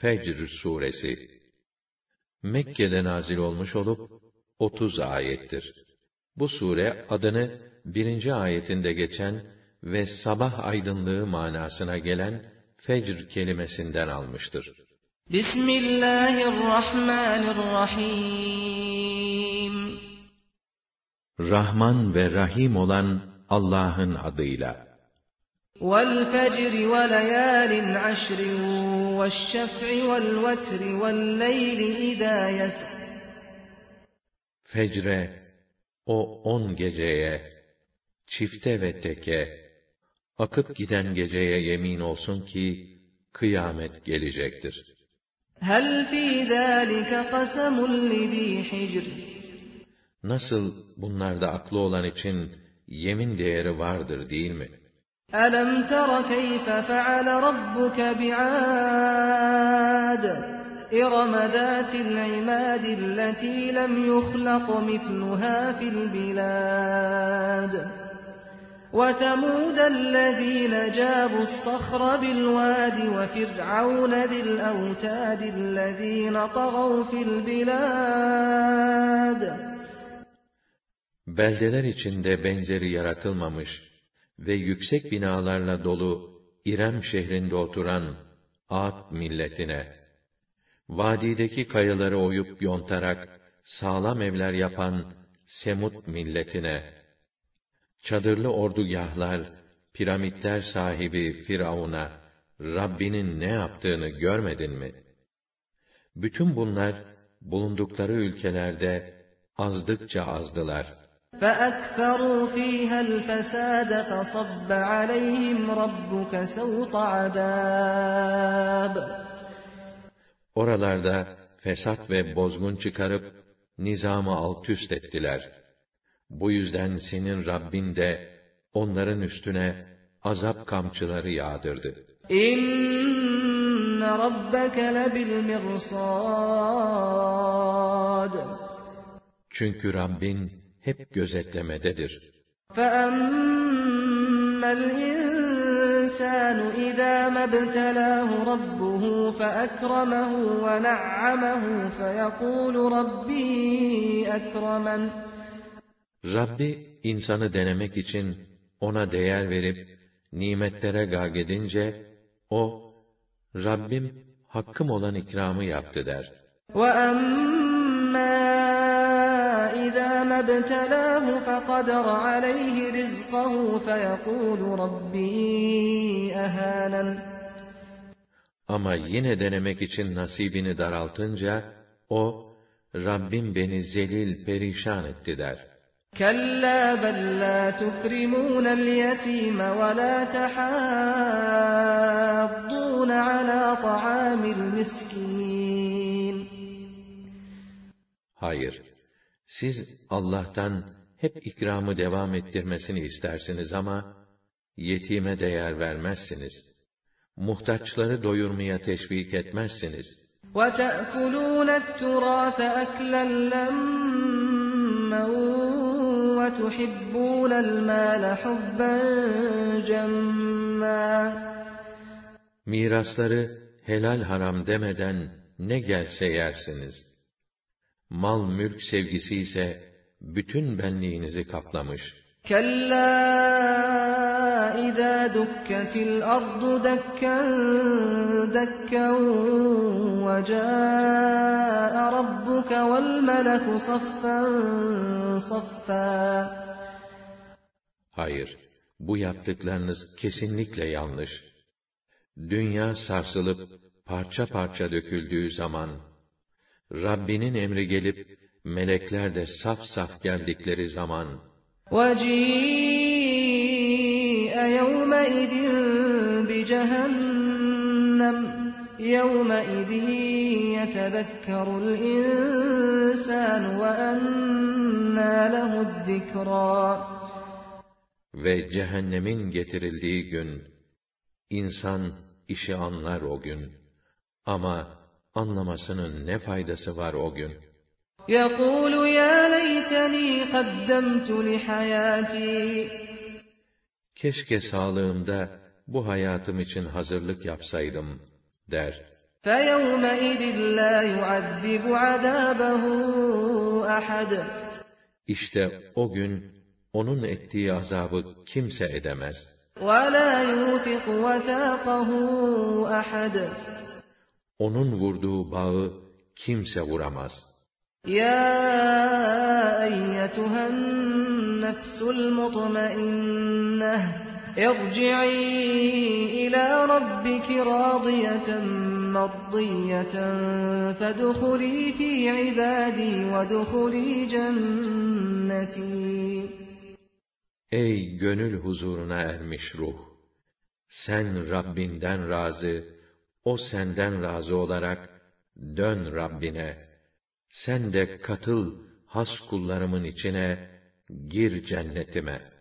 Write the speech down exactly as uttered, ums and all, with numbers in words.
Fecr suresi Mekke'de nazil olmuş olup otuz ayettir. Bu sure adını birinci ayetinde geçen ve sabah aydınlığı manasına gelen fecr kelimesinden almıştır. Bismillahirrahmanirrahim. Rahman ve Rahim olan Allah'ın adıyla. Vel fecri ve leyalin aşrin ve'ş-şef'i vel vetri vel leyli izâ yesr. Fecre, o on geceye, çifte ve teke, akıp giden geceye yemin olsun ki kıyamet gelecektir. Hel fî zâlike kasemun lizî hicr. Nasıl bunlarda aklı olan için yemin değeri vardır değil mi? Elem tera keyfe feale rabbuke bi'âd. İrem zâtil imâdilleti lem yuhlaq mithluhâ fil bilâd. وَثَمُودَ الَّذ۪ينَ جَابُوا الصَّخْرَ بِالْوَادِ وَفِرْعَوْنَ ذِي الْأَوْتَادِ الَّذ۪ينَ طَغَوْا فِي الْبِلَادِ. Beldeler içinde benzeri yaratılmamış ve yüksek binalarla dolu İrem şehrinde oturan Ad milletine, vadideki kayaları oyup yontarak sağlam evler yapan Semud milletine, çadırlı ordugahlar, piramitler sahibi Firavun'a, Rabbinin ne yaptığını görmedin mi? Bütün bunlar, bulundukları ülkelerde azdıkça azdılar. فَأَكْثَرُوا ف۪يهَا الْفَسَادَ فَصَبَّ عَلَيْهِمْ رَبُّكَ سَوْطَ عَذَابٍ. Oralarda fesat ve bozgun çıkarıp, nizamı altüst ettiler. Bu yüzden senin Rabbin de onların üstüne azap kamçıları yağdırdı. İnne rabbeke lebil mirsad. Çünkü Rabbin hep gözetlemededir. فَأَمَّا الْإِنسَانُ إِذَا مَا ابْتَلَاهُ رَبُّهُ فَأَكْرَمَهُ وَنَعَّمَهُ فَيَقُولُ رَبِّي أَكْرَمَنِ. Rabbi insanı denemek için ona değer verip nimetlere gâgedince o Rabbim hakkım olan ikramı yaptı der. وَأَمَّا إِذَا مَا ابْتَلَاهُ فَقَدَرَ عَلَيْهِ رِزْقَهُ فَيَقُولُ رَبِّي أَهَانَنِ. Ama yine denemek için nasibini daraltınca o Rabbim beni zelil perişan etti der. كَلَّا بَلْ لَا تُكْرِمُونَ الْيَتِيمَ وَلَا تَحَاضُّونَ عَلَى طَعَامِ الْمِسْكِينِ. Hayır, siz Allah'tan hep ikramı devam ettirmesini istersiniz ama yetime değer vermezsiniz. Muhtaçları doyurmaya teşvik etmezsiniz. وَتَأْكُلُونَ التُّرَاثَ أَكْلًا لَمًّا وَتُحِبُّونَ الْمَالَ حُبًّا جَمًّا. Mirasları helal haram demeden ne gelse yersiniz. Mal mülk sevgisi ise bütün benliğinizi kaplamış. كَلَّا إِذَا دُكَّتِ الْأَرْضُ دَكًّا دَكًّا وَجَاءَ رَبُّكَ وَالْمَلَكُ صَفًّا صَفًّا. Hayır, bu yaptıklarınız kesinlikle yanlış. Dünya sarsılıp parça parça döküldüğü zaman, Rabbinin emri gelip melekler de saf saf geldikleri zaman, وَجِيءَ يَوْمَئِذٍ بِجَهَنَّمَ يَوْمَئِذٍ يَتَذَكَّرُ الْإِنسَانُ وَأَنَّى لَهُ الذِّكْرَى. Ve cehennemin getirildiği gün, insan işi anlar o gün. Ama anlamasının ne faydası var o gün? يَقُولُ يَا لَيْتَنِي قَدَّمْتُ لِحَيَاتِي. Keşke sağlığımda bu hayatım için hazırlık yapsaydım, der. فَيَوْمَئِذٍ لَا يُعَذِّبُ عَذَابَهُ أَحَدٌ İşte o gün onun ettiği azabı kimse edemez. وَلَا يُوثِقُ وَثَاقَهُ أَحَدٌ Onun vurduğu bağı kimse vuramaz. يَا أَيَّتُهَا النَّفْسُ الْمُطْمَئِنَّةُ ارْجِعِي إِلَى رَبِّكِ رَاضِيَةً مَرْضِيَّةً فَادْخُلِي فِي عِبَادِي وَادْخُلِي جَنَّتِي Ey gönül huzuruna ermiş ruh! Sen Rabbinden razı, o senden razı olarak dön Rabbine. Sen de katıl has kullarımın içine, gir cennetime.